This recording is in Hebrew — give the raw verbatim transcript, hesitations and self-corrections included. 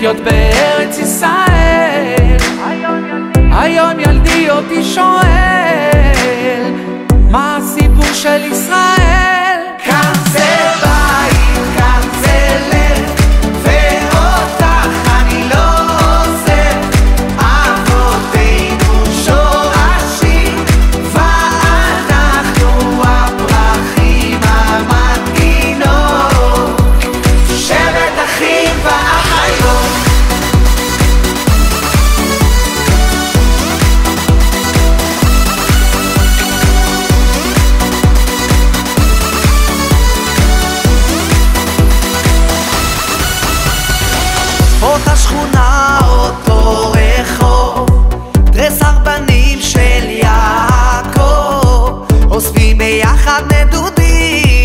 לחיות בארץ ישראל. היום ילדי אותי שואל, מה הסיפור של ישראל? כאן זה בית, כאן זה לב, ואותך אני לא עוזב. אבותינו שורשים, ואנחנו הפרחים המנגינות, שבט אחים ואחיות. אותה שכונה, אותו רחוב, דרס ארבנים של יעקב, אוספים ביחד נדודים.